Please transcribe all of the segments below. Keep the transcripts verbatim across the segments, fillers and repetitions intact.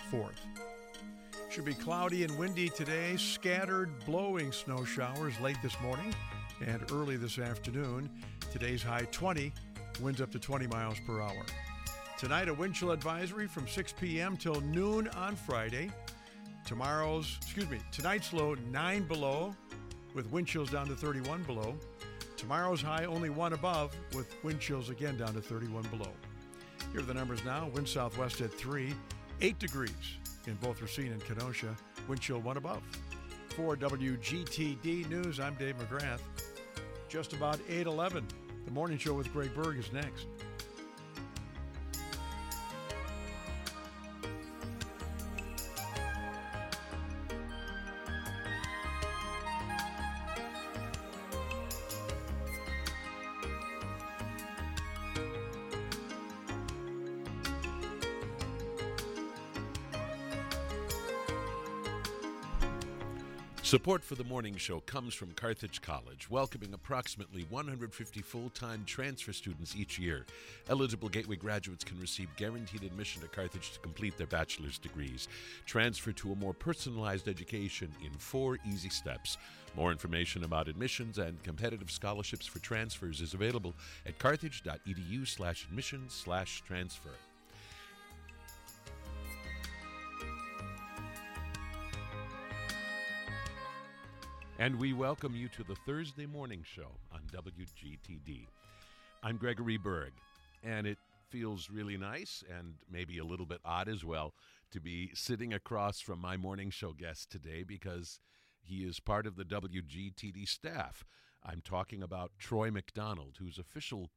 fourth. Should be cloudy and windy today, scattered blowing snow showers late this morning and early this afternoon. Today's high twenty, winds up to twenty miles per hour. Tonight, a wind chill advisory from six p.m. till noon on Friday. Tomorrow's, excuse me, tonight's low nine below with wind chills down to thirty-one below. Tomorrow's high only one above with wind chills again down to thirty-one below. Here are the numbers now. Wind southwest at three, eight degrees in both Racine and Kenosha. Wind chill one above. For W G T D News, I'm Dave McGrath. Just about eight eleven. The Morning Show with Greg Berg is next. Support for the morning show comes from Carthage College, welcoming approximately one hundred fifty full-time transfer students each year. Eligible Gateway graduates can receive guaranteed admission to Carthage to complete their bachelor's degrees. Transfer to a more personalized education in four easy steps. More information about admissions and competitive scholarships for transfers is available at carthage.edu slash admissions slash transfer. And we welcome you to the Thursday morning show on W G T D. I'm Gregory Berg, and it feels really nice and maybe a little bit odd as well to be sitting across from my morning show guest today because he is part of the W G T D staff. I'm talking about Troy McDonald, whose official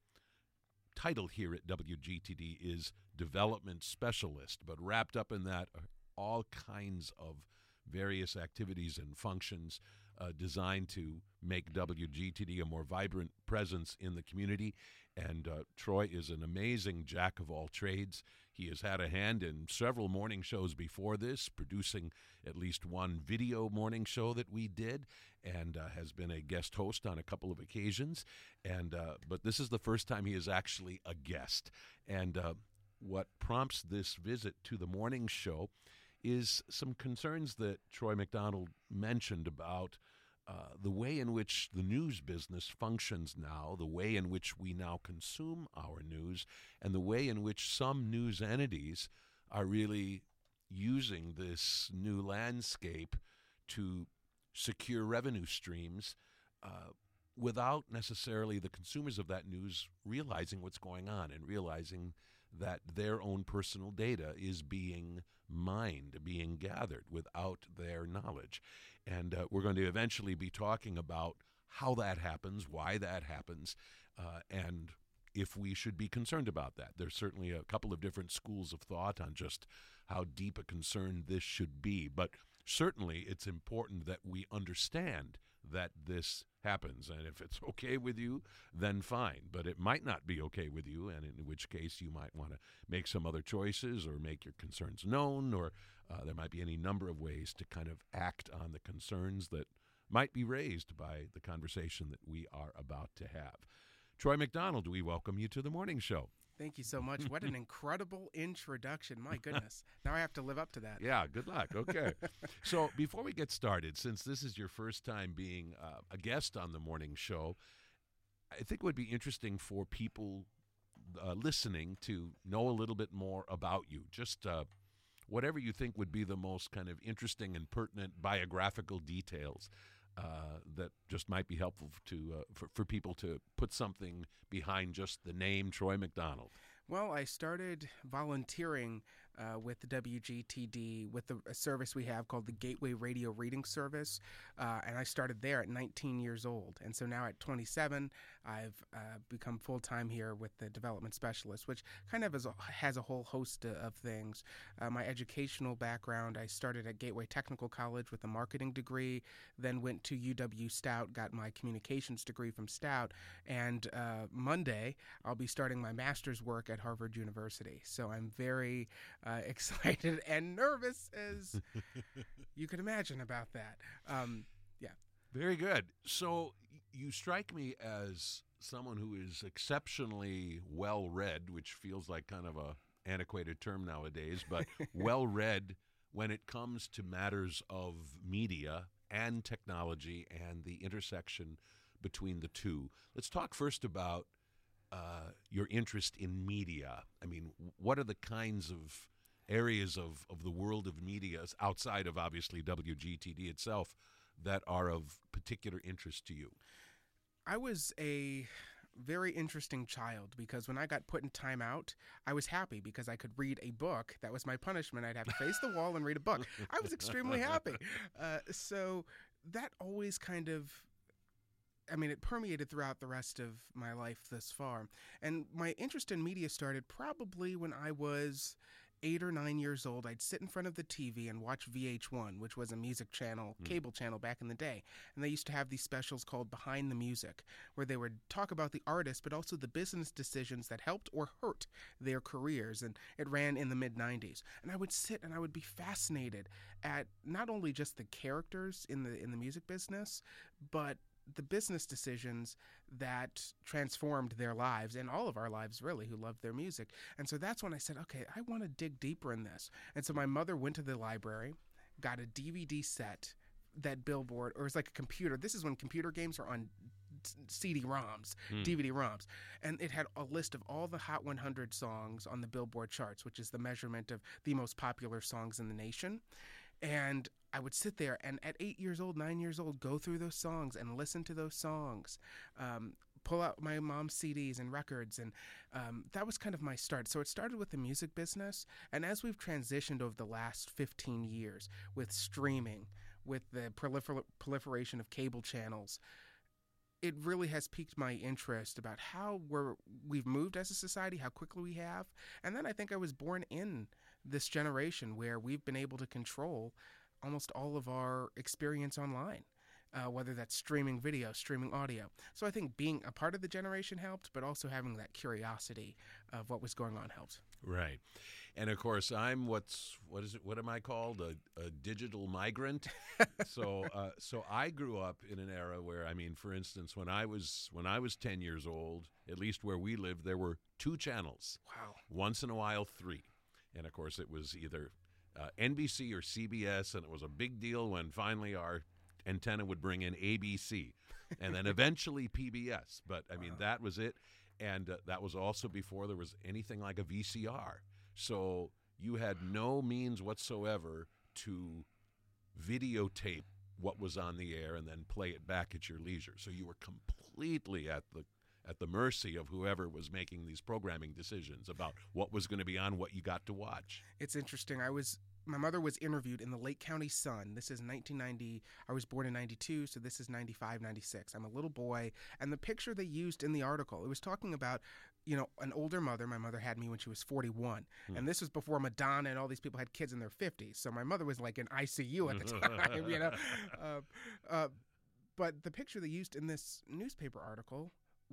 title here at W G T D is Development Specialist, but wrapped up in that are all kinds of various activities and functions uh, designed to make W G T D a more vibrant presence in the community. And uh, Troy is an amazing jack of all trades. He has had a hand in several morning shows before this, producing at least one video morning show that we did, and uh, has been a guest host on a couple of occasions. And uh, but this is the first time he is actually a guest. And uh, what prompts this visit to the morning show is some concerns that Troy McDonald mentioned about uh, the way in which the news business functions now, the way in which we now consume our news, and the way in which some news entities are really using this new landscape to secure revenue streams uh, without necessarily the consumers of that news realizing what's going on and realizing that their own personal data is being mined, being gathered without their knowledge. And uh, we're going to eventually be talking about how that happens, why that happens, uh, and if we should be concerned about that. There's certainly a couple of different schools of thought on just how deep a concern this should be, but certainly it's important that we understand that this happens, and if it's okay with you, then fine, but it might not be okay with you, and in which case you might want to make some other choices or make your concerns known, or uh, there might be any number of ways to kind of act on the concerns that might be raised by the conversation that we are about to have. Troy McDonald, we welcome you to the morning show. Thank you so much. What an incredible introduction. My goodness. Now I have to live up to that. Yeah, good luck. Okay. So before we get started, since this is your first time being uh, a guest on the morning show, I think it would be interesting for people uh, listening to know a little bit more about you. Just uh, whatever you think would be the most kind of interesting and pertinent biographical details Uh, that just might be helpful to uh, for, for people to put something behind just the name Troy McDonald. Well, I started volunteering uh, with the W G T D with the, a service we have called the Gateway Radio Reading Service, uh, and I started there at nineteen years old. And so now at twenty-seven, I've uh, become full-time here with the Development Specialist, which kind of is a, has a whole host of things. Uh, my educational background, I started at Gateway Technical College with a marketing degree, then went to U W Stout, got my communications degree from Stout, and uh, Monday I'll be starting my master's work at Harvard University. So I'm very uh, excited and nervous, as you can imagine about that. Um, yeah. Very good. So you strike me as someone who is exceptionally well-read, which feels like kind of a antiquated term nowadays, but well-read when it comes to matters of media and technology and the intersection between the two. Let's talk first about uh, your interest in media. I mean, what are the kinds of areas of, of the world of media outside of obviously W G T D itself that are of particular interest to you? I was a very interesting child because when I got put in timeout, I was happy because I could read a book. That was my punishment. I'd have to face the wall and read a book. I was extremely happy. Uh, so that always kind of, I mean, it permeated throughout the rest of my life thus far. And my interest in media started probably when I was eight or nine years old. I'd sit in front of the T V and watch V H one, which was a music channel, mm. cable channel back in the day. And they used to have these specials called Behind the Music, where they would talk about the artist, but also the business decisions that helped or hurt their careers. And it ran in the mid nineties. And I would sit and I would be fascinated at not only just the characters in the in the music business, but the business decisions that transformed their lives and all of our lives, really, who loved their music. And so that's when I said, okay, I want to dig deeper in this. And so my mother went to the library, got a D V D set that Billboard, or it was like a computer. This is when computer games are on C D ROMs, mm. D V D ROMs. And it had a list of all the Hot one hundred songs on the Billboard charts, which is the measurement of the most popular songs in the nation. And I would sit there and at eight years old, nine years old, go through those songs and listen to those songs, um, pull out my mom's C Ds and records. And um, that was kind of my start. So it started with the music business. And as we've transitioned over the last fifteen years with streaming, with the prolifer- proliferation of cable channels, it really has piqued my interest about how we're, we've moved as a society, how quickly we have. And then I think I was born in this generation where we've been able to control almost all of our experience online, uh, whether that's streaming video, streaming audio. So I think being a part of the generation helped, but also having that curiosity of what was going on helped. Right. And of course, I'm what's, what is it, what am I called? A, a digital migrant. so, uh, so I grew up in an era where, I mean, for instance, when I was, when I was ten years old, at least where we lived, there were two channels. Wow. Once in a while, three. And of course, it was either uh, N B C or C B S, and it was a big deal when finally our antenna would bring in A B C, and then eventually P B S. But, I mean, wow. that was it. And uh, that was also before there was anything like a V C R. So you had no means whatsoever to videotape what was on the air and then play it back at your leisure. So you were completely at the at the mercy of whoever was making these programming decisions about what was going to be on, what you got to watch. It's interesting. I was my mother was interviewed in the Lake County Sun. This is nineteen ninety. I was born in ninety-two, so this is ninety-five, ninety-six. I'm a little boy, and the picture they used in the article, it was talking about, you know, an older mother. My mother had me when she was forty-one, hmm. and this was before Madonna and all these people had kids in their fifties. So my mother was like in I C U at the time, you know. Uh, uh, but the picture they used in this newspaper article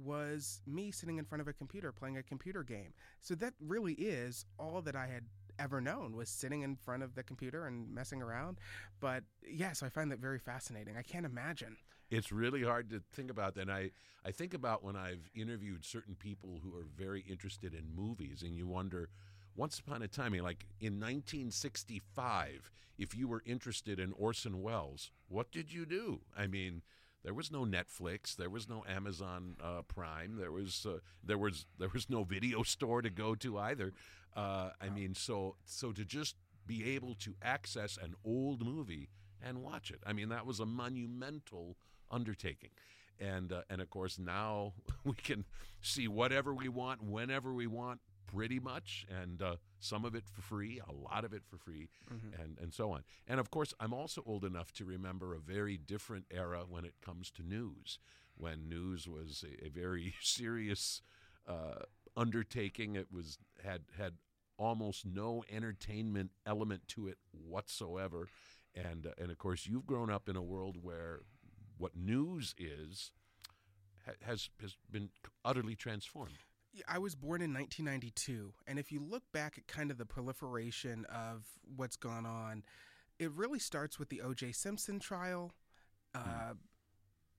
was me sitting in front of a computer playing a computer game. So that really is all that I had ever known, was sitting in front of the computer and messing around. But yes, yeah, so I find that very fascinating. I can't imagine. It's really hard to think about that. And I, I think about when I've interviewed certain people who are very interested in movies, and you wonder, once upon a time, like in nineteen sixty-five, if you were interested in Orson Welles, what did you do? I mean, there was no Netflix, there was no Amazon uh, Prime, there was uh, there was there was no video store to go to either. Uh, I mean, so so to just be able to access an old movie and watch it, I mean, that was a monumental undertaking. And uh, and of course now we can see whatever we want, whenever we want, pretty much, and uh, some of it for free, a lot of it for free, mm-hmm. and, and so on. And of course, I'm also old enough to remember a very different era when it comes to news, when news was a, a very serious uh, undertaking. It was had had almost no entertainment element to it whatsoever. And uh, and of course, you've grown up in a world where what news is ha- has has been utterly transformed. I was born in nineteen ninety-two, and if you look back at kind of the proliferation of what's gone on, it really starts with the O J Simpson trial. Uh, mm.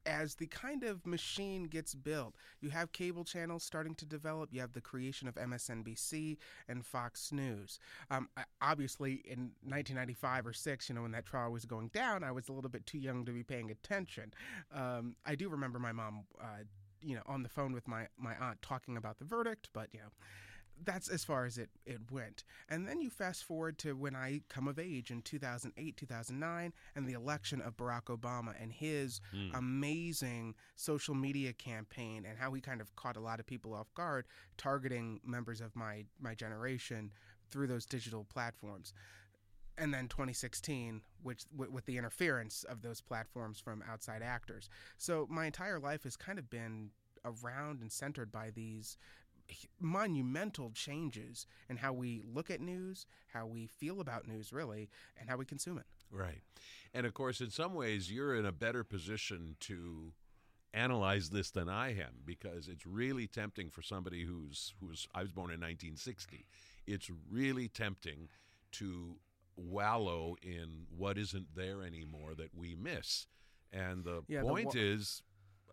as the kind of machine gets built, you have cable channels starting to develop. You have the creation of M S N B C and Fox News. Um, obviously, in nineteen ninety-five or six, you know, when that trial was going down, I was a little bit too young to be paying attention. Um, I do remember my mom, uh, you know, on the phone with my, my aunt talking about the verdict, but, you know, that's as far as it, it went. And then you fast forward to when I come of age in two thousand eight, two thousand nine, and the election of Barack Obama and his mm. amazing social media campaign and how he kind of caught a lot of people off guard, targeting members of my, my generation through those digital platforms. And then twenty sixteen, which w- with the interference of those platforms from outside actors. So my entire life has kind of been around and centered by these monumental changes in how we look at news, how we feel about news, really, and how we consume it. Right. And, of course, in some ways, you're in a better position to analyze this than I am, because it's really tempting for somebody who's, who's I was born in nineteen sixty. It's really tempting to wallow in what isn't there anymore that we miss. And the yeah, point the wa- is,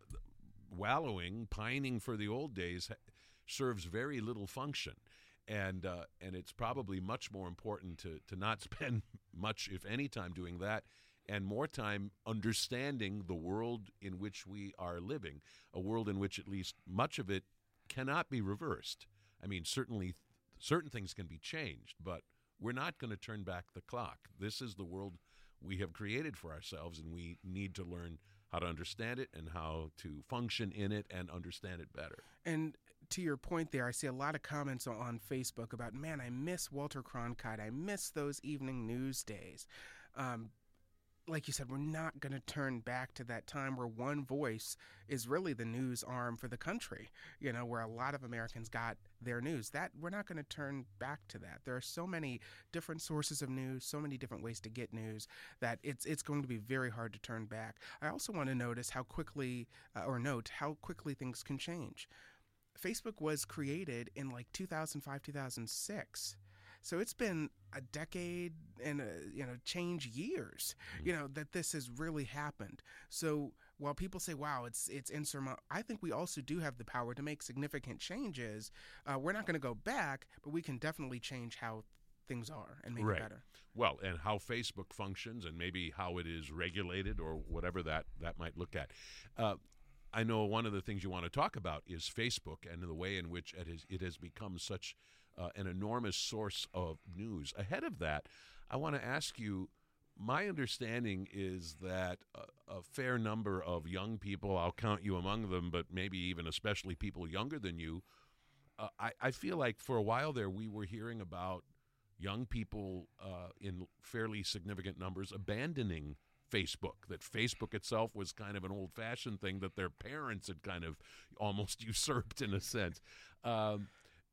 wallowing, pining for the old days serves very little function, and uh, and it's probably much more important to, to not spend much, if any, time doing that, and more time understanding the world in which we are living, a world in which at least much of it cannot be reversed. I mean, certainly certain things can be changed, but we're not going to turn back the clock. This is the world we have created for ourselves, and we need to learn how to understand it and how to function in it and understand it better. And to your point there, I see a lot of comments on Facebook about, man, I miss Walter Cronkite. I miss those evening news days. Um, like you said, we're not going to turn back to that time where one voice is really the news arm for the country, you know, where a lot of Americans got their news. That we're not going to turn back to that. There are so many different sources of news, so many different ways to get news, that it's it's going to be very hard to turn back. I also want to notice how quickly, uh, or note how quickly things can change. Facebook was created in like two thousand five, two thousand six. So it's been a decade and, a, you know, change years, mm-hmm. you know, that this has really happened. So while people say, wow, it's it's insurmountable, I think we also do have the power to make significant changes. Uh, we're not going to go back, but we can definitely change how things are and make right. it better. Well, and how Facebook functions and maybe how it is regulated or whatever that, that might look at. Uh, I know one of the things you want to talk about is Facebook and the way in which it has, it has become such uh, an enormous source of news. Ahead of that, I want to ask you, my understanding is that a, a fair number of young people, I'll count you among them, but maybe even especially people younger than you, uh, I, I feel like for a while there we were hearing about young people uh, in fairly significant numbers abandoning Facebook, that Facebook itself was kind of an old-fashioned thing that their parents had kind of almost usurped in a sense. Um,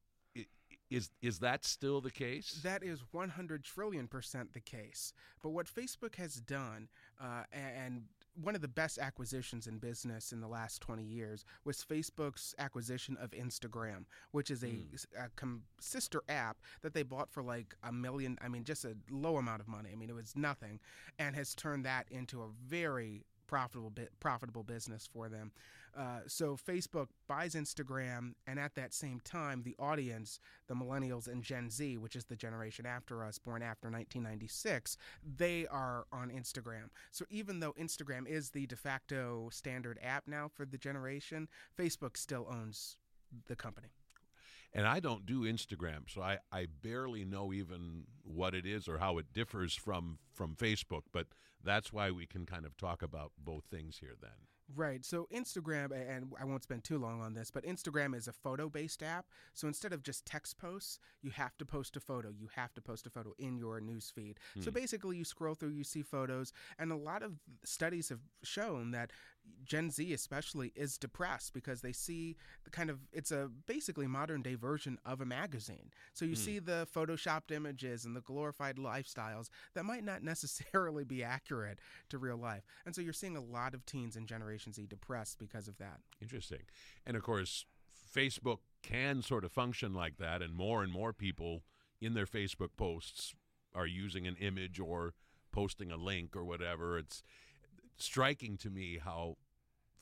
is is that still the case? That is one hundred trillion percent the case. But what Facebook has done, uh, and one of the best acquisitions in business in the last twenty years was Facebook's acquisition of Instagram, which is a, mm. a com- sister app that they bought for like a million, I mean, just a low amount of money. I mean, it was nothing, and has turned that into a very profitable bit, profitable business for them. Uh, so Facebook buys Instagram, and at that same time, the audience, the millennials and Gen Z, which is the generation after us, born after nineteen ninety-six, they are on Instagram. So even though Instagram is the de facto standard app now for the generation, Facebook still owns the company. And I don't do Instagram, so I, I barely know even what it is or how it differs from, from Facebook, but that's why we can kind of talk about both things here then. Right. So Instagram, and I won't spend too long on this, but Instagram is a photo-based app. So instead of just text posts, you have to post a photo. You have to post a photo in your news feed. Hmm. So basically you scroll through, you see photos, and a lot of studies have shown that Gen Z especially is depressed because they see the kind of, it's a basically modern day version of a magazine. So you hmm. see the photoshopped images and the glorified lifestyles that might not necessarily be accurate to real life. And so you're seeing a lot of teens and Generation Z depressed because of that. Interesting. And of course, Facebook can sort of function like that, and more and more people in their Facebook posts are using an image or posting a link or whatever. It's striking to me how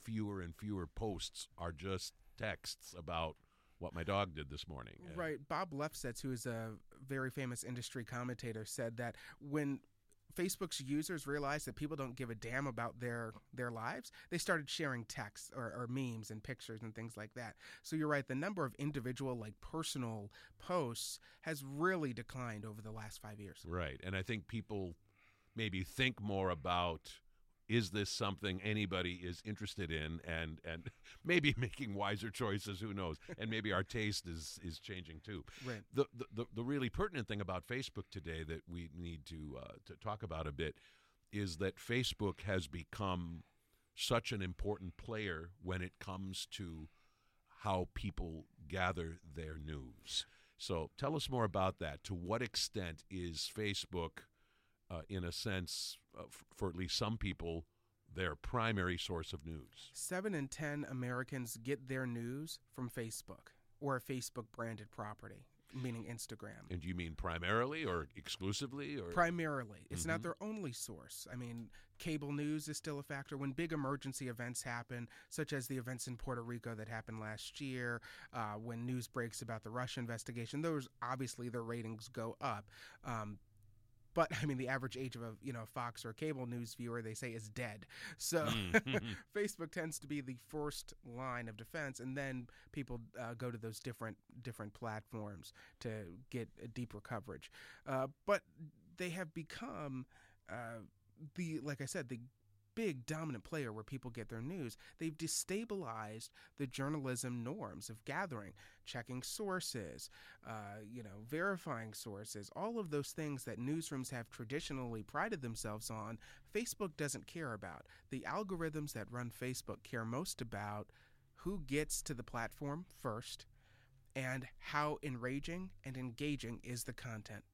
fewer and fewer posts are just texts about what my dog did this morning. Right. Bob Lefsetz, who is a very famous industry commentator, said that when Facebook's users realized that people don't give a damn about their their lives, they started sharing texts or, or memes and pictures and things like that. So you're right, the number of individual, like personal posts has really declined over the last five years. Right. And I think people maybe think more about, is this something anybody is interested in, and and maybe making wiser choices, who knows? And maybe our taste is is changing too. Right. The the, the really pertinent thing about Facebook today that we need to uh, to talk about a bit is that Facebook has become such an important player when it comes to how people gather their news. So tell us more about that. To what extent is Facebook, uh, in a sense, uh, f- for at least some people, their primary source of news? Seven in ten Americans get their news from Facebook or a Facebook-branded property, meaning Instagram. And do you mean primarily or exclusively? Or Primarily. It's Mhm. not their only source. I mean, cable news is still a factor. When big emergency events happen, such as the events in Puerto Rico that happened last year, uh, when news breaks about the Russia investigation, those obviously their ratings go up. Um, But I mean, the average age of a you know Fox or cable news viewer, they say, is dead. So Mm. Facebook tends to be the first line of defense, and then people uh, go to those different different platforms to get a deeper coverage. Uh, but they have become uh, the like I said the big dominant player where people get their news. They've destabilized the journalism norms of gathering, checking sources, uh, you know, verifying sources, all of those things that newsrooms have traditionally prided themselves on. Facebook doesn't care about. The algorithms that run Facebook care most about who gets to the platform first and how enraging and engaging is the content.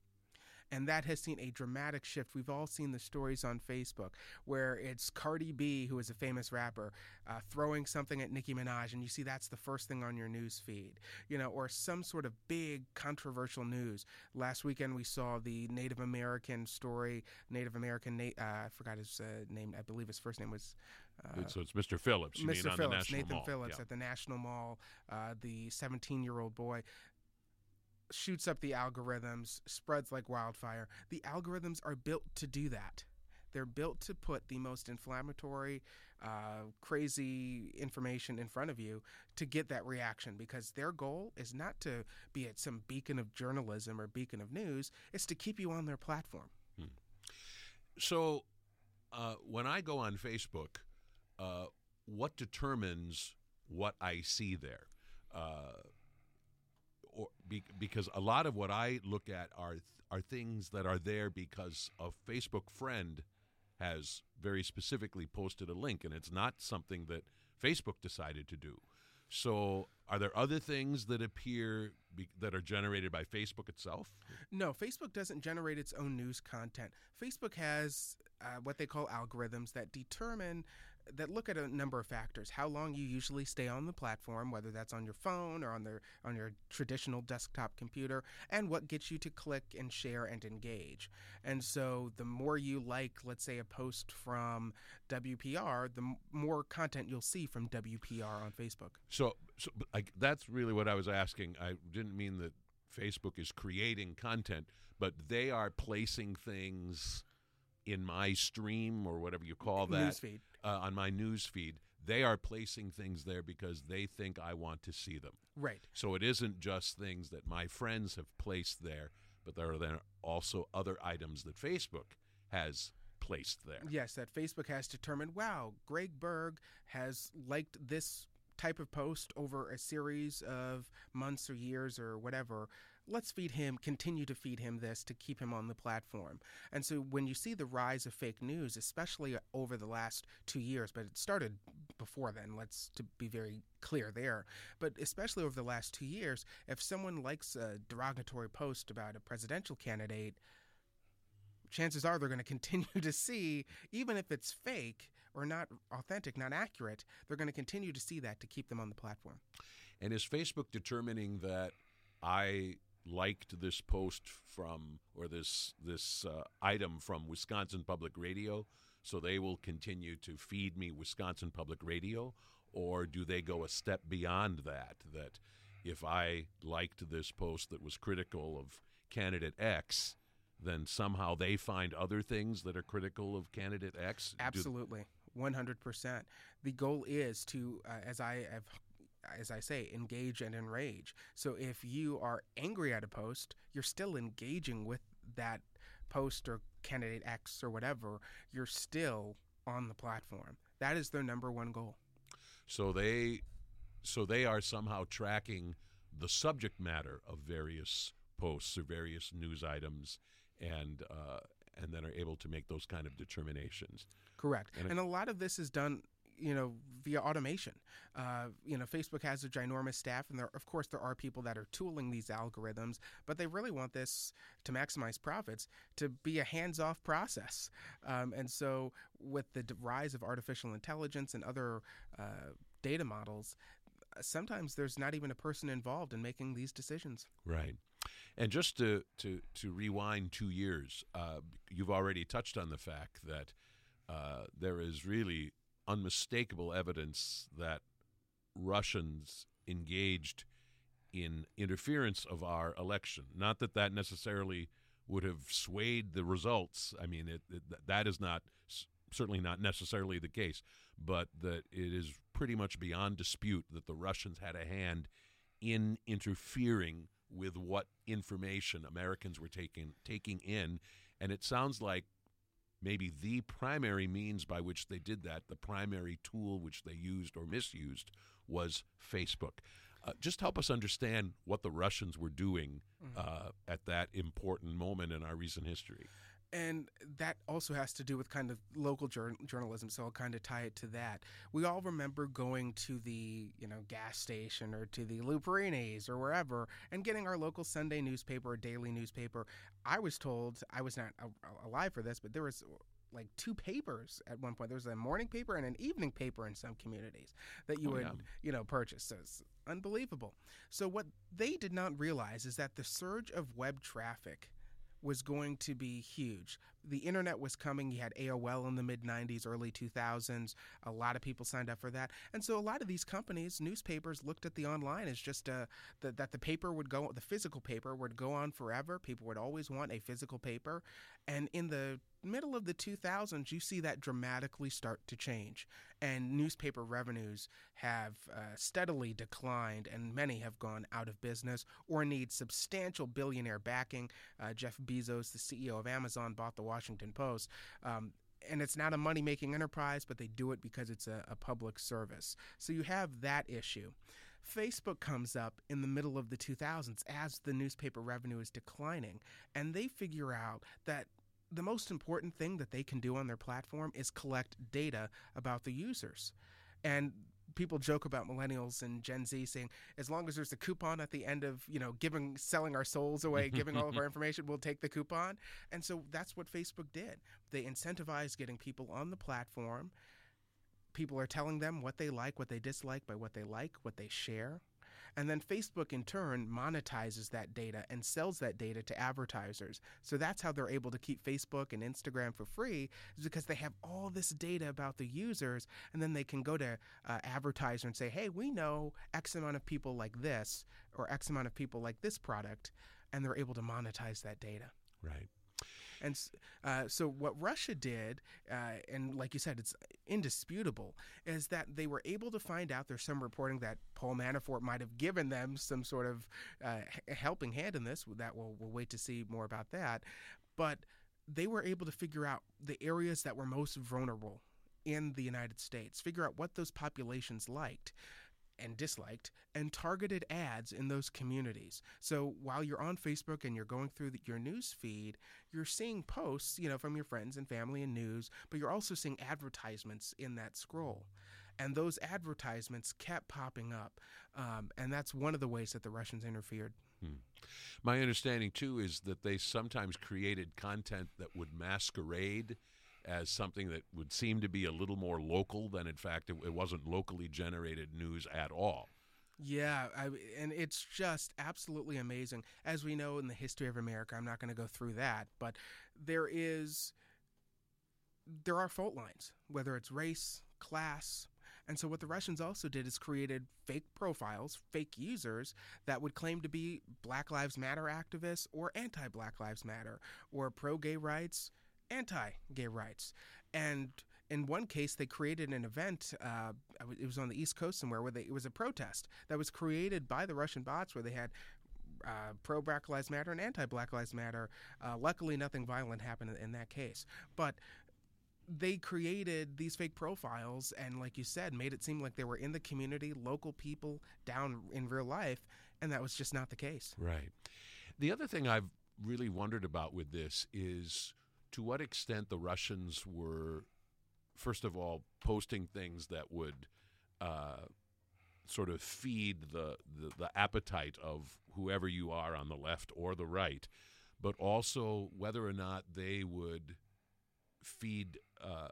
And that has seen a dramatic shift. We've all seen the stories on Facebook where it's Cardi B, who is a famous rapper, uh, throwing something at Nicki Minaj, and you see that's the first thing on your news feed, you know, or some sort of big controversial news. Last weekend we saw the Native American story. Native American, uh, I forgot his uh, name. I believe his first name was. Uh, so it's Mister Phillips. You Mister mean on Phillips, the National Nathan Mall. Phillips Yeah. at the National Mall. Uh, the seventeen-year-old boy shoots up the algorithms, spreads like wildfire. The algorithms are built to do that. They're built to put the most inflammatory, uh, crazy information in front of you to get that reaction, because their goal is not to be at some beacon of journalism or beacon of news. It's to keep you on their platform. Hmm. So uh, when I go on Facebook, uh, what determines what I see there? Uh, Or be, because a lot of what I look at are are things that are there because a Facebook friend has very specifically posted a link, and it's not something that Facebook decided to do. So are there other things that appear be, that are generated by Facebook itself? No, Facebook doesn't generate its own news content. Facebook has uh, what they call algorithms that determine, that look at a number of factors. How long you usually stay on the platform, whether that's on your phone or on their on your traditional desktop computer, and what gets you to click and share and engage. And so the more you like, let's say, a post from W P R, the m- more content you'll see from W P R on Facebook. So, so I, that's really what I was asking. I didn't mean that Facebook is creating content, but they are placing things in my stream or whatever you call that, Newsfeed. uh, on my news feed. They are placing things there because they think I want to see them. Right. So it isn't just things that my friends have placed there, but there are then also other items that Facebook has placed there. Yes, that Facebook has determined, wow, Greg Berg has liked this type of post over a series of months or years or whatever. Let's feed him, continue to feed him this to keep him on the platform. And so when you see the rise of fake news, especially over the last two years, but it started before then, let's to be very clear there, but especially over the last two years, if someone likes a derogatory post about a presidential candidate, chances are they're going to continue to see, even if it's fake or not authentic, not accurate, they're going to continue to see that to keep them on the platform. And is Facebook determining that I liked this post from, or this this uh, item from Wisconsin Public Radio, So they will continue to feed me Wisconsin Public Radio, or do they go a step beyond that, that if I liked this post that was critical of candidate X, then somehow they find other things that are critical of candidate X? Absolutely, one hundred percent. The goal is to, uh, as I have as I say, engage and enrage. So if you are angry at a post, you're still engaging with that post or candidate X or whatever. You're still on the platform. That is their number one goal. So they, so they are somehow tracking the subject matter of various posts or various news items, and uh, and then are able to make those kind of determinations. Correct. And, and it, a lot of this is done, you know, via automation. Uh, you know, Facebook has a ginormous staff, and there, of course, there are people that are tooling these algorithms, but they really want this to maximize profits to be a hands-off process. Um, and so with the d- rise of artificial intelligence and other uh, data models, sometimes there's not even a person involved in making these decisions. Right. And just to, to, to rewind two years, uh, you've already touched on the fact that uh, there is really unmistakable evidence that Russians engaged in interference of our election. Not that that necessarily would have swayed the results. I mean, it, it, that is not certainly not necessarily the case, but that it is pretty much beyond dispute that the Russians had a hand in interfering with what information Americans were taking taking in. And it sounds like maybe the primary means by which they did that, the primary tool which they used or misused, was Facebook. Uh, just help us understand what the Russians were doing uh, mm-hmm. at that important moment in our recent history. And that also has to do with kind of local jur- journalism, so I'll kind of tie it to that. We all remember going to the, you know, gas station or to the Luperini's or wherever and getting our local Sunday newspaper or daily newspaper. I was told, I was not a- alive for this, but there was like two papers at one point. There was a morning paper and an evening paper in some communities that you oh, would, yeah. you know, purchase. So it's unbelievable. So what they did not realize is that the surge of web traffic was going to be huge. The internet was coming. You had A O L in the mid nineties, early two thousands. A lot of people signed up for that. And so a lot of these companies, newspapers, looked at the online as just a, the, that the paper would go, the physical paper would go on forever. People would always want a physical paper. And in the middle of the two thousands, you see that dramatically start to change. And newspaper revenues have uh, steadily declined, and many have gone out of business or need substantial billionaire backing. Uh, Jeff Bezos, the C E O of Amazon, bought the Washington Post. Um, and it's not a money-making enterprise, but they do it because it's a, a public service. So you have that issue. Facebook comes up in the middle of the two thousands as the newspaper revenue is declining, and they figure out that the most important thing that they can do on their platform is collect data about the users. And people joke about millennials and Gen Z saying, as long as there's a coupon at the end of, you know, giving, selling our souls away, giving all of our information, we'll take the coupon. And so that's what Facebook did. They incentivized getting people on the platform. People are telling them what they like, what they dislike by what they like, what they share. And then Facebook, in turn, monetizes that data and sells that data to advertisers. So that's how they're able to keep Facebook and Instagram for free, is because they have all this data about the users, and then they can go to uh, advertiser and say, hey, we know X amount of people like this or X amount of people like this product, and they're able to monetize that data. Right. And uh, so what Russia did, uh, and like you said, it's indisputable, is that they were able to find out, there's some reporting that Paul Manafort might have given them some sort of uh, helping hand in this. That we'll, we'll wait to see more about that. But they were able to figure out the areas that were most vulnerable in the United States, figure out what those populations liked and disliked, and targeted ads in those communities. So while you're on Facebook and you're going through the, your news feed, you're seeing posts, you know, from your friends and family and news, but you're also seeing advertisements in that scroll. And those advertisements kept popping up. Um, and that's one of the ways that the Russians interfered. Hmm. My understanding, too, is that they sometimes created content that would masquerade as something that would seem to be a little more local than, in fact, it, it wasn't locally generated news at all. Yeah, I, and it's just absolutely amazing. As we know in the history of America, I'm not going to go through that, but there is there are fault lines, whether it's race, class. And so what the Russians also did is created fake profiles, fake users that would claim to be Black Lives Matter activists or anti-Black Lives Matter or pro-gay rights, anti-gay rights. And in one case, they created an event, uh, it was on the East Coast somewhere, where they, it was a protest that was created by the Russian bots where they had uh, pro-Black Lives Matter and anti-Black Lives Matter. Uh, luckily, nothing violent happened in that case. But they created these fake profiles and, like you said, made it seem like they were in the community, local people down in real life, and that was just not the case. Right. The other thing I've really wondered about with this is to what extent the Russians were, first of all, posting things that would uh, sort of feed the, the, the appetite of whoever you are on the left or the right, but also whether or not they would feed uh,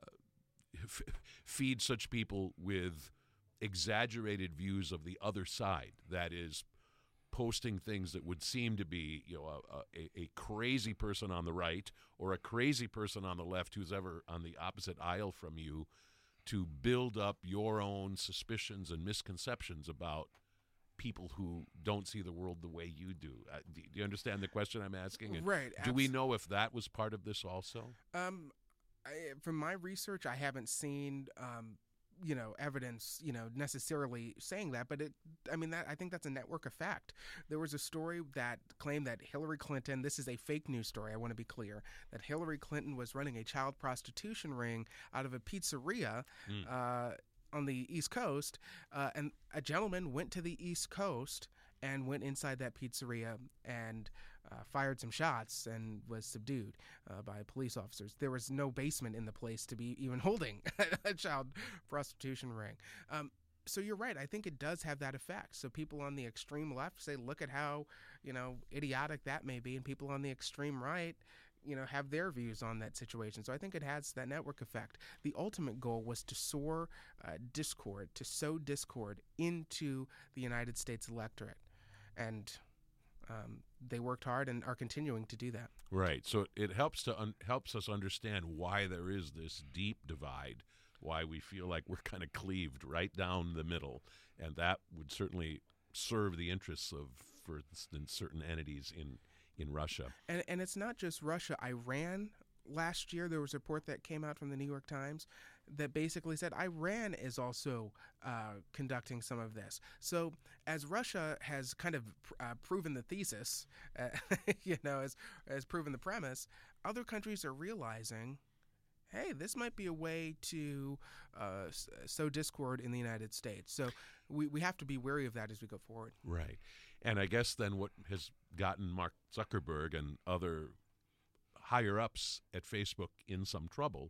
f- feed such people with exaggerated views of the other side. That is, posting things that would seem to be, you know, a, a, a crazy person on the right or a crazy person on the left who's ever on the opposite aisle from you, to build up your own suspicions and misconceptions about people who don't see the world the way you do. Uh, do, do you understand the question I'm asking? And right. Do we know if that was part of this also? Um, I, from my research, I haven't seen, um, you know, evidence, you know, necessarily saying that. But it, I mean, that I think that's a network effect. There was a story that claimed that Hillary Clinton, this is a fake news story, I want to be clear, that Hillary Clinton was running a child prostitution ring out of a pizzeria mm. uh, on the East Coast. Uh, and a gentleman went to the East Coast and went inside that pizzeria and uh, fired some shots and was subdued uh, by police officers. There was no basement in the place to be even holding a child prostitution ring. Um, so you're right. I think it does have that effect. So people on the extreme left say, look at how, you know, idiotic that may be. And people on the extreme right, you know, have their views on that situation. So I think it has that network effect. The ultimate goal was to sow uh, discord, to sow discord into the United States electorate. And um, they worked hard and are continuing to do that. Right. So it helps to un- helps us understand why there is this deep divide, why we feel like we're kind of cleaved right down the middle, and that would certainly serve the interests of, for instance, certain entities in in Russia. And and it's not just Russia. Iran. Last year, there was a report that came out from the New York Times that basically said Iran is also uh, conducting some of this. So as Russia has kind of uh, proven the thesis, uh, you know, has, has proven the premise, other countries are realizing, hey, this might be a way to uh, sow discord in the United States. So we, we have to be wary of that as we go forward. Right. And I guess then what has gotten Mark Zuckerberg and other higher-ups at Facebook in some trouble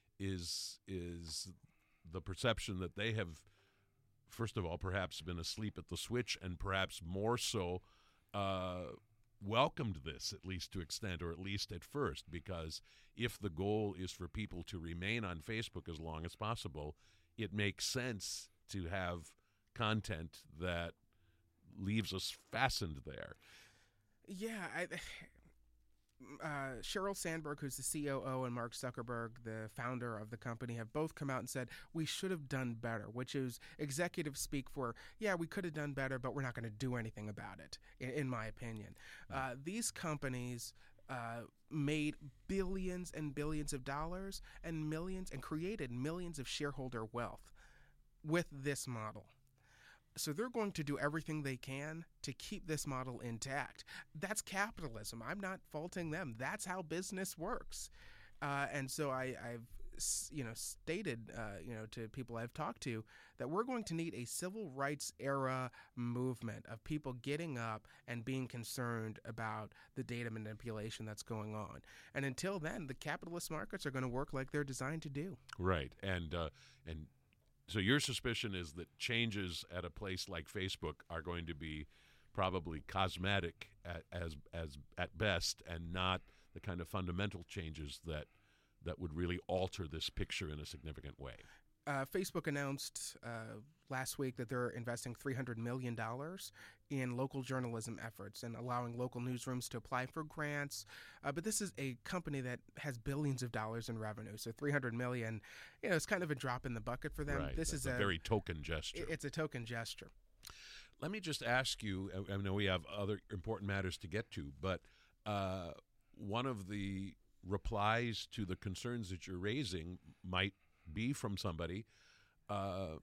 is is the perception that they have, first of all, perhaps been asleep at the switch, and perhaps more so uh, welcomed this, at least to extent, or at least at first, because if the goal is for people to remain on Facebook as long as possible, it makes sense to have content that leaves us fastened there. Yeah, I... Uh, Sheryl Sandberg, who's the C O O, and Mark Zuckerberg, the founder of the company, have both come out and said, we should have done better, which is executive speak for, yeah, we could have done better, but we're not going to do anything about it, in, in my opinion. Uh, these companies uh, made billions and billions of dollars and millions and created millions of shareholder wealth with this model. So they're going to do everything they can to keep this model intact. That's capitalism. I'm not faulting them. That's how business works. Uh, and so I, I've, you know, stated, uh, you know, to people I've talked to that we're going to need a civil rights era movement of people getting up and being concerned about the data manipulation that's going on. And until then, the capitalist markets are going to work like they're designed to do. Right. And uh, and. So your suspicion is that changes at a place like Facebook are going to be probably cosmetic at, as as at best, and not the kind of fundamental changes that that would really alter this picture in a significant way. Uh, Facebook announced uh, last week that they're investing three hundred million dollars in local journalism efforts and allowing local newsrooms to apply for grants. Uh, but this is a company that has billions of dollars in revenue. So three hundred million dollars, you know, it's kind of a drop in the bucket for them. Right. This That's is a, a very token gesture. It's a token gesture. Let me just ask you, I I know we have other important matters to get to, but uh, one of the replies to the concerns that you're raising might be from somebody, uh,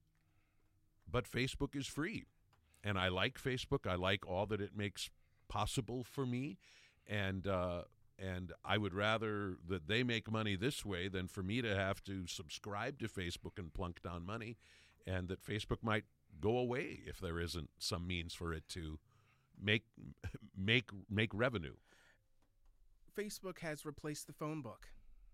but Facebook is free. And I like Facebook. I like all that it makes possible for me. And uh, and I would rather that they make money this way than for me to have to subscribe to Facebook and plunk down money, and that Facebook might go away if there isn't some means for it to make make make revenue. Facebook has replaced the phone book.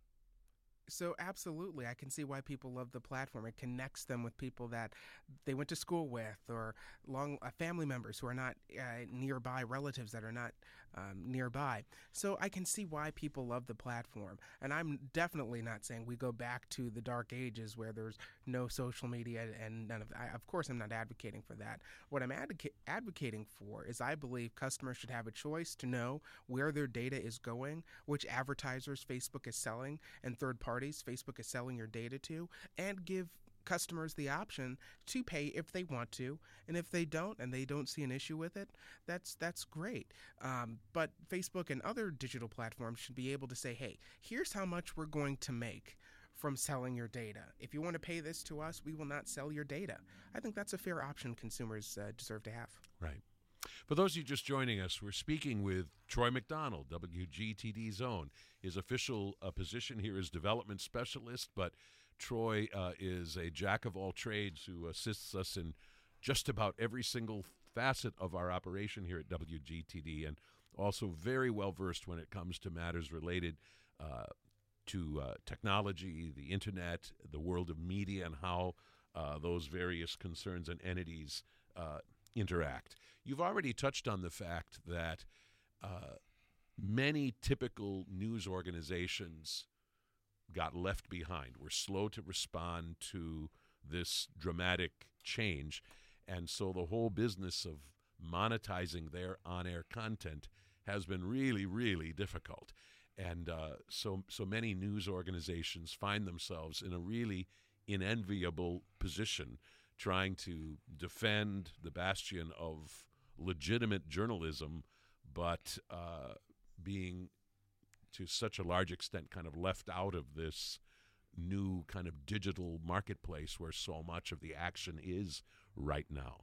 So absolutely, I can see why people love the platform. It connects them with people that they went to school with, or long uh, family members who are not uh, nearby, relatives that are not um, nearby. So I can see why people love the platform. And I'm definitely not saying we go back to the dark ages where there's no social media and none of that. Of course, I'm not advocating for that. What I'm advoca- advocating for is I believe customers should have a choice to know where their data is going, which advertisers Facebook is selling, and third parties Facebook is selling your data to, and give customers the option to pay if they want to, and if they don't and they don't see an issue with it, that's that's great. Um, but Facebook and other digital platforms should be able to say, hey, here's how much we're going to make from selling your data. If you want to pay this to us, we will not sell your data. I think that's a fair option consumers uh, deserve to have. Right. For those of you just joining us, we're speaking with Troy McDonald, W G T D's own. His official uh, position here is development specialist, but Troy uh, is a jack of all trades who assists us in just about every single facet of our operation here at W G T D, and also very well versed when it comes to matters related uh, to uh, technology, the internet, the world of media, and how uh, those various concerns and entities uh, interact. You've already touched on the fact that uh, many typical news organizations got left behind. We're slow to respond to this dramatic change, and so the whole business of monetizing their on-air content has been really, really difficult. And uh, so, so many news organizations find themselves in a really unenviable position trying to defend the bastion of legitimate journalism, but uh, being to such a large extent kind of left out of this new kind of digital marketplace where so much of the action is right now.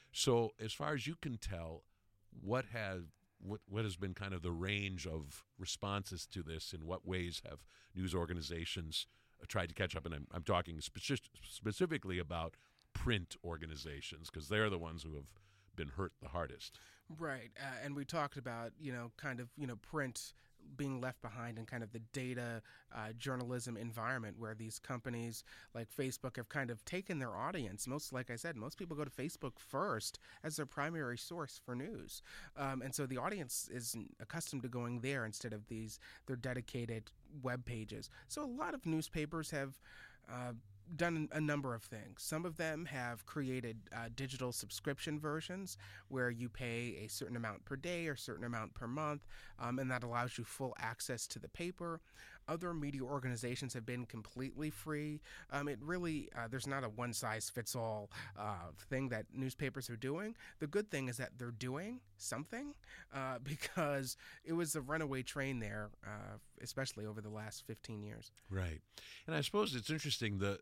So as far as you can tell, what has what, what has been kind of the range of responses to this? In what ways have news organizations uh, tried to catch up? And I'm, I'm talking speci- specifically about print organizations, because they're the ones who have been hurt the hardest. Right. Uh, and we talked about, you know, kind of, you know, print being left behind in kind of the data uh, journalism environment where these companies like Facebook have kind of taken their audience. Most, like I said, most people go to Facebook first as their primary source for news. Um, and so the audience is accustomed to going there instead of these, their dedicated web pages. So a lot of newspapers have uh, done a number of things. Some of them have created uh, digital subscription versions where you pay a certain amount per day or certain amount per month, um, and that allows you full access to the paper. Other media organizations have been completely free. Um, it really, uh, there's not a one-size-fits-all uh, thing that newspapers are doing. The good thing is that they're doing something uh, because it was a runaway train there, uh, especially over the last fifteen years. Right. And I suppose it's interesting that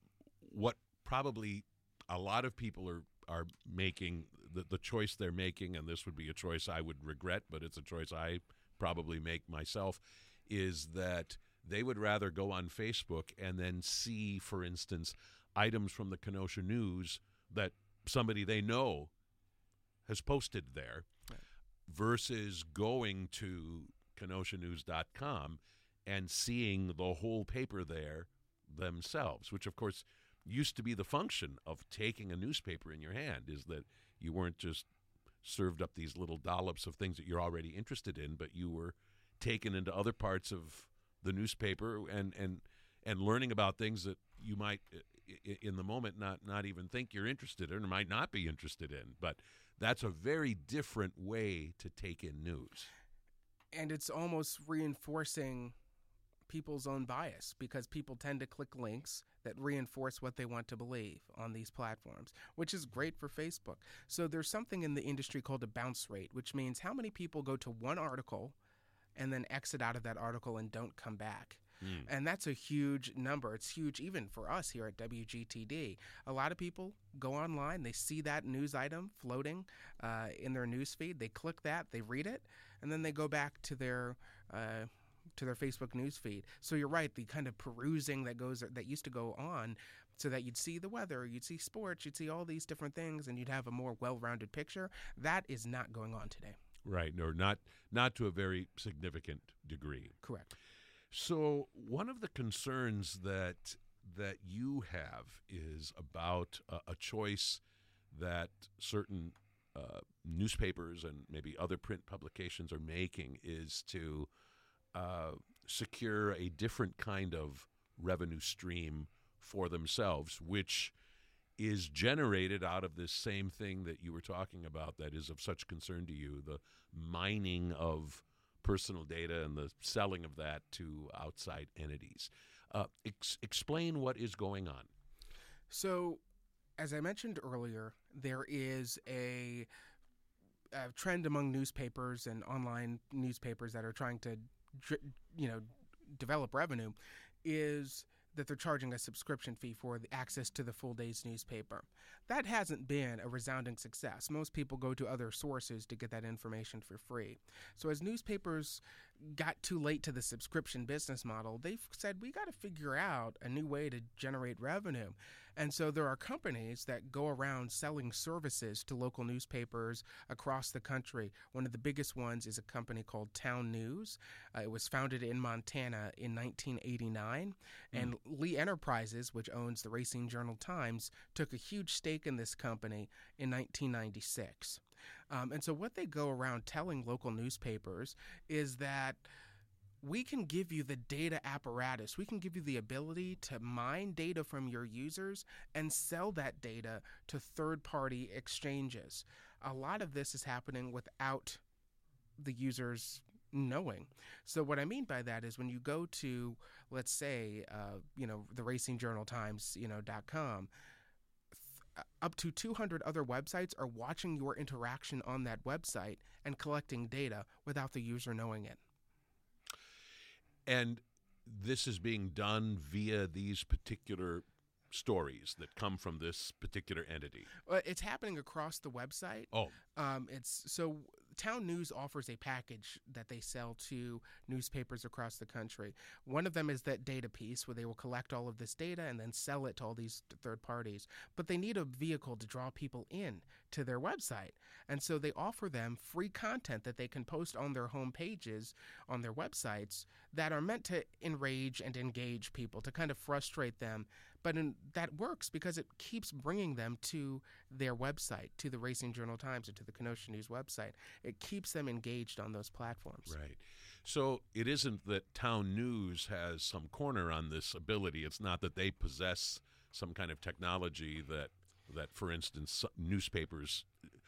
what probably a lot of people are, are making, the, the choice they're making, and this would be a choice I would regret, but it's a choice I probably make myself, is that they would rather go on Facebook and then see, for instance, items from the Kenosha News that somebody they know has posted there, right, versus going to kenosha news dot com and seeing the whole paper there themselves, which, of course, used to be the function of taking a newspaper in your hand, is that you weren't just served up these little dollops of things that you're already interested in, but you were taken into other parts of the newspaper and, and and learning about things that you might, i- in the moment, not not even think you're interested in or might not be interested in. But that's a very different way to take in news. And it's almost reinforcing people's own bias because people tend to click links that reinforce what they want to believe on these platforms, which is great for Facebook. So there's something in the industry called a bounce rate, which means how many people go to one article and then exit out of that article and don't come back. Mm. And that's a huge number. It's huge even for us here at W G T D. A lot of people go online, they see that news item floating uh, in their news feed, they click that, they read it, and then they go back to their uh, to their Facebook news feed. So you're right, the kind of perusing that goes that used to go on so that you'd see the weather, you'd see sports, you'd see all these different things, and you'd have a more well-rounded picture. That is not going on today. Right, or not not to a very significant degree. Correct. So one of the concerns that that you have is about a, a choice that certain uh, newspapers and maybe other print publications are making is to uh, secure a different kind of revenue stream for themselves, which is generated out of this same thing that you were talking about that is of such concern to you, the mining of personal data and the selling of that to outside entities. Uh, ex- explain what is going on. So, as I mentioned earlier, there is a, a trend among newspapers and online newspapers that are trying to, you know, develop revenue, is that they're charging a subscription fee for the access to the full day's newspaper. That hasn't been a resounding success. Most people go to other sources to get that information for free. So as newspapers got too late to the subscription business model, they've said, we got to figure out a new way to generate revenue. And so there are companies that go around selling services to local newspapers across the country. One of the biggest ones is a company called Town News. Uh, it was founded in Montana in nineteen eighty-nine. Mm. And Lee Enterprises, which owns the Racing Journal-Times, took a huge stake in this company in nineteen ninety-six. Um, and so what they go around telling local newspapers is that we can give you the data apparatus. We can give you the ability to mine data from your users and sell that data to third-party exchanges. A lot of this is happening without the users knowing. So what I mean by that is when you go to, let's say, uh, you know, the Racing Journal Times, you know, dot com, th- up to two hundred other websites are watching your interaction on that website and collecting data without the user knowing it. And this is being done via these particular stories that come from this particular entity. Well, it's happening across the website. Oh. Um, it's so Town News offers a package that they sell to newspapers across the country. One of them is that data piece where they will collect all of this data and then sell it to all these third parties. But they need a vehicle to draw people in to their website. And so they offer them free content that they can post on their home pages, on their websites, that are meant to enrage and engage people, to kind of frustrate them. But in, that works because it keeps bringing them to their website, to the Racing Journal Times or to the Kenosha News website. It keeps them engaged on those platforms. Right. So it isn't that Town News has some corner on this ability. It's not that they possess some kind of technology that, that for instance, newspapers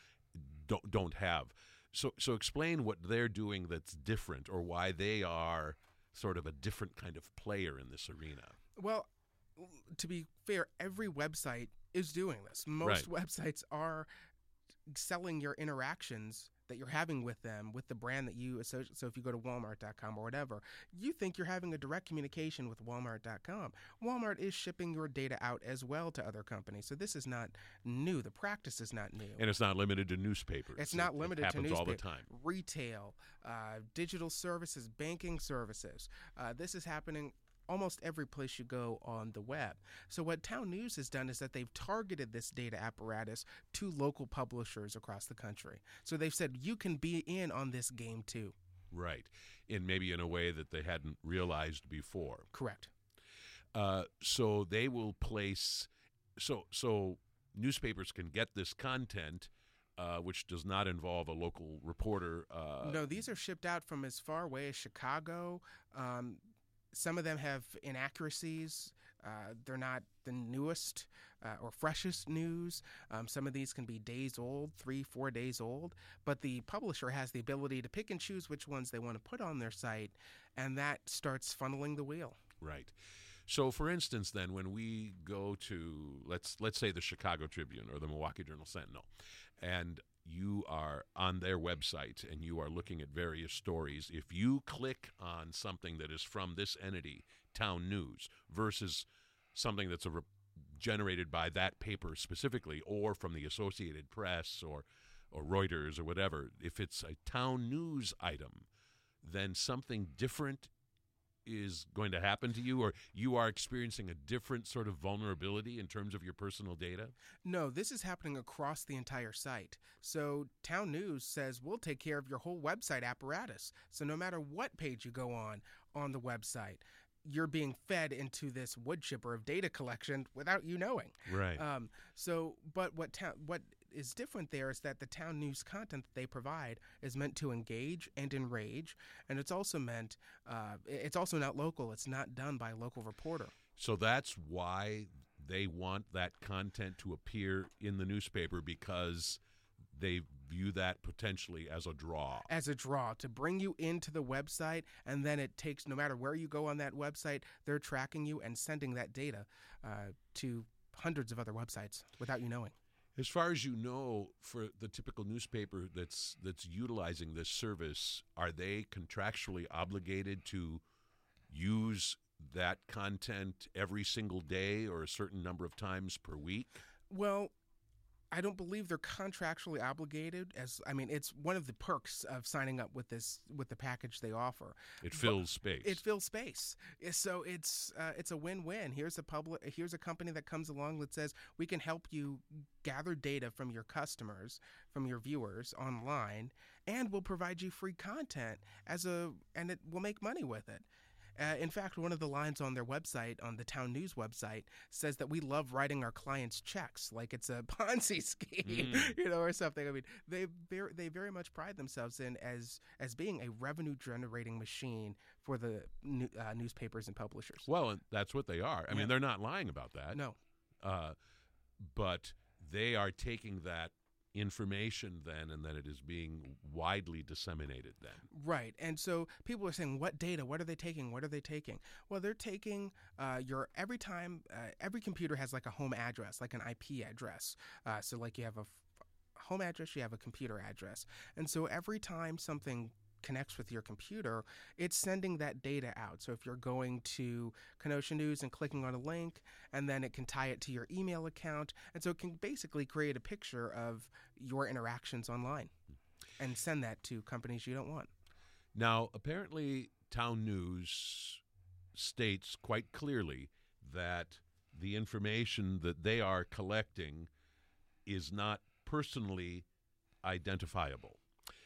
don't don't have. So so explain what they're doing that's different, or why they are sort of a different kind of player in this arena. Well, to be fair, every website is doing this. Most right. websites are selling your interactions that you're having with them, with the brand that you associate. So if you go to Walmart dot com or whatever, you think you're having a direct communication with Walmart dot com. Walmart is shipping your data out as well to other companies. So this is not new. The practice is not new. And it's not limited to newspapers. It's not it, limited it to newspapers. newspapers. All the time. Retail, uh, digital services, banking services. Uh, this is happening almost every place you go on the web. So what Town News has done is that they've targeted this data apparatus to local publishers across the country. So they've said, you can be in on this game too. Right. And maybe in a way that they hadn't realized before. Correct. Uh, so they will place, so so newspapers can get this content, Uh, which does not involve a local reporter. Uh, no, these are shipped out from as far away as Chicago, um, some of them have inaccuracies. Uh, they're not the newest uh, or freshest news. Um, some of these can be days old, three, four days old. But the publisher has the ability to pick and choose which ones they want to put on their site, and that starts funneling the wheel. Right. So, for instance, then, when we go to, let's let's say the Chicago Tribune or the Milwaukee Journal Sentinel, and you are on their website and you are looking at various stories, if you click on something that is from this entity, Town News, versus something that's a re- generated by that paper specifically, or from the Associated Press or, or Reuters or whatever, if it's a Town News item, then something different is going to happen to you, or you are experiencing a different sort of vulnerability in terms of your personal data? No, this is happening across the entire site. So Town News says we'll take care of your whole website apparatus. So no matter what page you go on on the website, you're being fed into this wood chipper of data collection without you knowing. Right. Um, so, but what town, what is different there is that the Town News content that they provide is meant to engage and enrage, and it's also meant, uh, it's also not local. It's not done by a local reporter. So that's why they want that content to appear in the newspaper, because they view that potentially as a draw. As a draw, to bring you into the website, and then it takes, no matter where you go on that website, they're tracking you and sending that data uh, to hundreds of other websites without you knowing. As far as you know, for the typical newspaper that's that's utilizing this service, are they contractually obligated to use that content every single day or a certain number of times per week? Well, I don't believe they're contractually obligated. As I mean, it's one of the perks of signing up with this with the package they offer. It fills space. It fills space. So it's uh, it's a win-win. Here's a public. Here's a company that comes along that says we can help you gather data from your customers, from your viewers online, and we'll provide you free content as a, and it will make money with it. Uh, in fact, one of the lines on their website, on the Town News website, says that we love writing our clients checks like it's a Ponzi scheme, mm. you know, or something. I mean, they very, they very much pride themselves in as as being a revenue-generating machine for the new, uh, newspapers and publishers. Well, and that's what they are. I yeah. mean, they're not lying about that. No. Uh, but they are taking that information then, and then it is being widely disseminated then. Right. And so people are saying, what data? What are they taking? What are they taking? Well, they're taking uh, your, every time, uh, every computer has like a home address, like an I P address. Uh, so like you have a f- home address, you have a computer address. And so every time something connects with your computer, it's sending that data out. So if you're going to Kenosha News and clicking on a link, and then it can tie it to your email account, and so it can basically create a picture of your interactions online and send that to companies you don't want. Now, apparently, Town News states quite clearly that the information that they are collecting is not personally identifiable.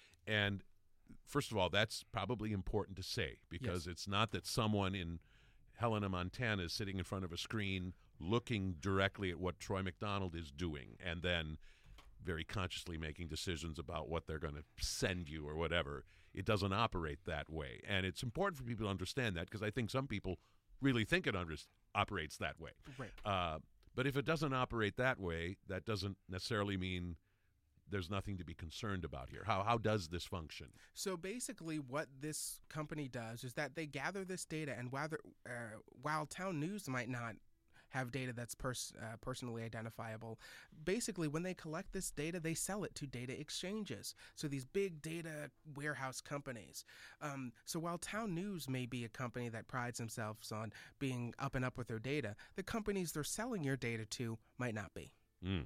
And first of all, that's probably important to say, because yes. it's not that someone in Helena, Montana is sitting in front of a screen looking directly at what Troy McDonald is doing and then very consciously making decisions about what they're going to send you or whatever. It doesn't operate that way. And it's important for people to understand that, because I think some people really think it under- operates that way. Right. Uh, but if it doesn't operate that way, that doesn't necessarily mean there's nothing to be concerned about here. How how does this function? So basically what this company does is that they gather this data, and while, uh, while Town News might not have data that's pers- uh, personally identifiable, basically when they collect this data, they sell it to data exchanges. So these big data warehouse companies. Um, so while Town News may be a company that prides themselves on being up and up with their data, the companies they're selling your data to might not be. Mm.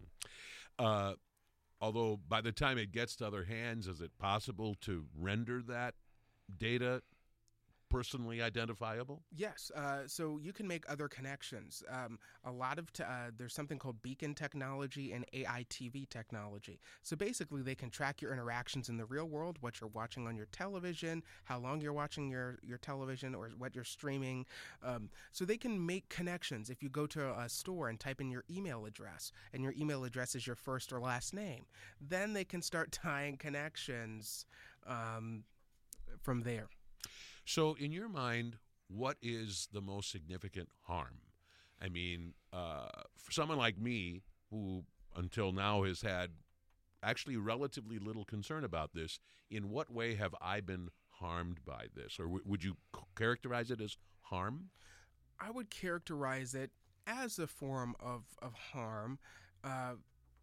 Uh Although by the time it gets to other hands, is it possible to render that data personally identifiable? Yes. Uh, so you can make other connections. Um, a lot of t- uh, there's something called beacon technology and A I T V technology. So basically, they can track your interactions in the real world, what you're watching on your television, how long you're watching your, your television, or what you're streaming. Um, so they can make connections. If you go to a store and type in your email address, and your email address is your first or last name, then they can start tying connections um, from there. So in your mind, what is the most significant harm? I mean, uh, for someone like me who until now has had actually relatively little concern about this, in what way have I been harmed by this? Or w- would you c- characterize it as harm? I would characterize it as a form of, of harm. Uh,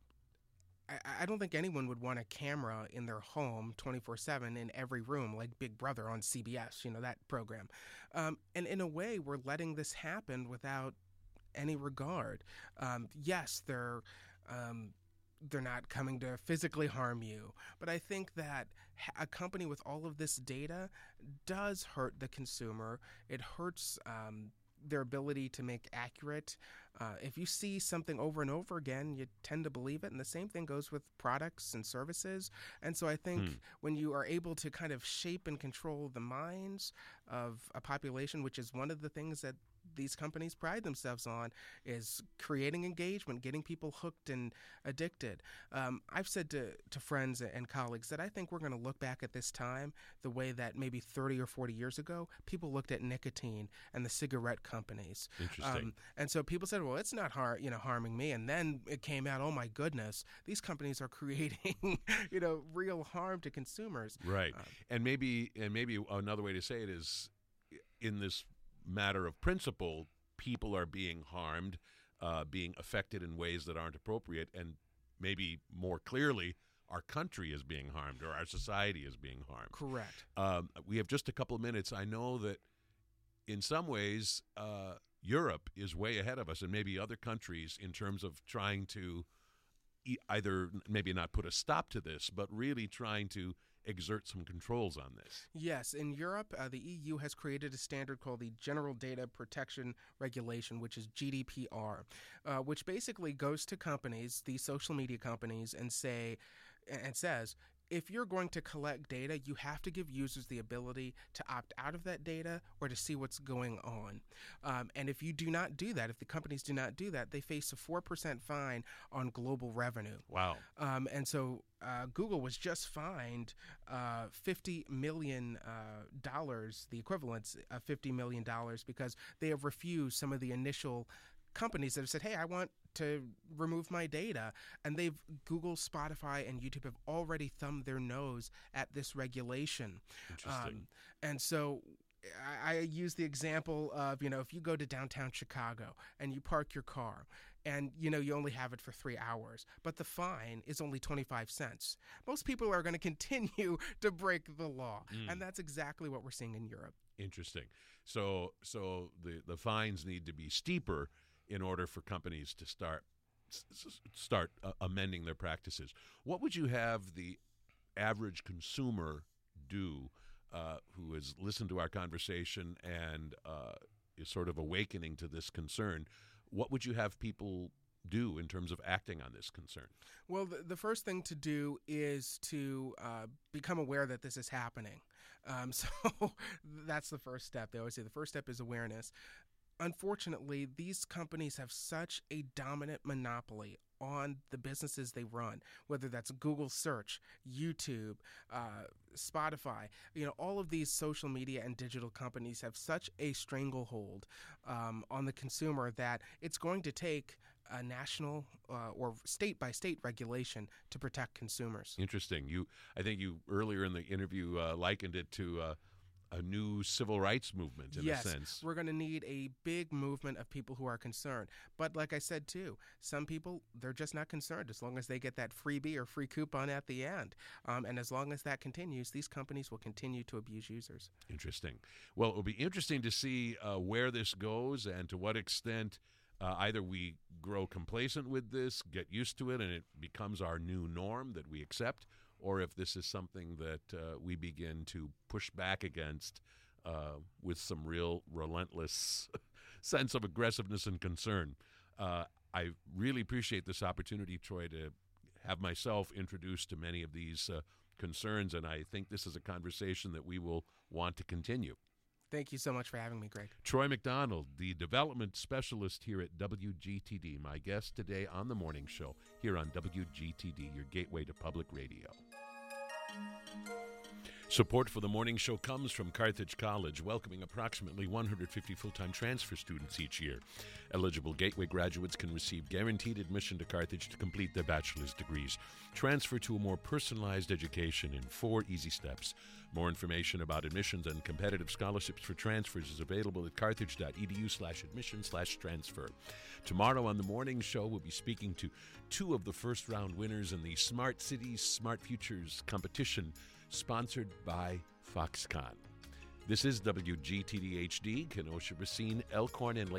I, I don't think anyone would want a camera in their home twenty-four seven in every room like Big Brother on C B S, you know, that program. Um, and in a way, we're letting this happen without any regard. Um, yes, they're... Um, they're not coming to physically harm you. But I think that a company with all of this data does hurt the consumer. It hurts um, their ability to make accurate. Uh, if you see something over and over again, you tend to believe it. And the same thing goes with products and services. And so I think hmm. when you are able to kind of shape and control the minds of a population, which is one of the things that these companies pride themselves on, is creating engagement, getting people hooked and addicted. Um, I've said to, to friends and colleagues that I think we're going to look back at this time the way that maybe thirty or forty years ago, people looked at nicotine and the cigarette companies. Interesting. Um, and so people said, well, it's not har- you know, harming me. And then it came out, oh, my goodness, these companies are creating, you know, real harm to consumers. Right. Um, and maybe and maybe another way to say it is, in this matter of principle, people are being harmed, uh, being affected in ways that aren't appropriate, and maybe more clearly, our country is being harmed or our society is being harmed. Correct. Um, we have just a couple of minutes. I know that in some ways, uh, Europe is way ahead of us, and maybe other countries, in terms of trying to e- either maybe not put a stop to this, but really trying to exert some controls on this. Yes. In Europe, uh, the E U has created a standard called the General Data Protection Regulation, which is G D P R, uh, which basically goes to companies, these social media companies, and say, and says, if you're going to collect data, you have to give users the ability to opt out of that data or to see what's going on. Um, and if you do not do that, if the companies do not do that, they face a four percent fine on global revenue. Wow. Um, and so uh, Google was just fined uh, fifty million dollars, uh, the equivalent of fifty million dollars, because they have refused some of the initial companies that have said, hey, I want to remove my data. And they've, Google, Spotify, and YouTube have already thumbed their nose at this regulation. Interesting. Um, and so I, I use the example of, you know, if you go to downtown Chicago and you park your car and, you know, you only have it for three hours, but the fine is only twenty-five cents. Most people are going to continue to break the law. Mm. And that's exactly what we're seeing in Europe. Interesting. So, so the, the fines need to be steeper in order for companies to start start uh, amending their practices. What would you have the average consumer do uh, who has listened to our conversation and uh, is sort of awakening to this concern? What would you have people do in terms of acting on this concern? Well, the, the first thing to do is to uh, become aware that this is happening. Um, so that's the first step. They always say the first step is awareness. Unfortunately, these companies have such a dominant monopoly on the businesses they run, whether that's Google Search, YouTube, uh, Spotify. You know, all of these social media and digital companies have such a stranglehold um, on the consumer that it's going to take a national uh, or state-by-state regulation to protect consumers. Interesting. You, I think you earlier in the interview uh, likened it to uh, a new civil rights movement in yes, a sense. We're going to need a big movement of people who are concerned. But like I said, too, some people, they're just not concerned as long as they get that freebie or free coupon at the end. Um, and as long as that continues, these companies will continue to abuse users. Interesting. Well, it will be interesting to see uh, where this goes and to what extent uh, either we grow complacent with this, get used to it, and it becomes our new norm that we accept, or if this is something that uh, we begin to push back against uh, with some real relentless sense of aggressiveness and concern. Uh, I really appreciate this opportunity, Troy, to have myself introduced to many of these uh, concerns, and I think this is a conversation that we will want to continue. Thank you so much for having me, Greg. Troy McDonald, the development specialist here at W G T D, my guest today on The Morning Show here on W G T D, your gateway to public radio. Support for the morning show comes from Carthage College, welcoming approximately one hundred fifty full-time transfer students each year. Eligible Gateway graduates can receive guaranteed admission to Carthage to complete their bachelor's degrees. Transfer to a more personalized education in four easy steps. More information about admissions and competitive scholarships for transfers is available at carthage.edu slash admission slash transfer. Tomorrow on the morning show, we'll be speaking to two of the first-round winners in the Smart Cities, Smart Futures competition, sponsored by Foxconn. This is W G T D H D, Kenosha, Racine, Elkhorn, and Lake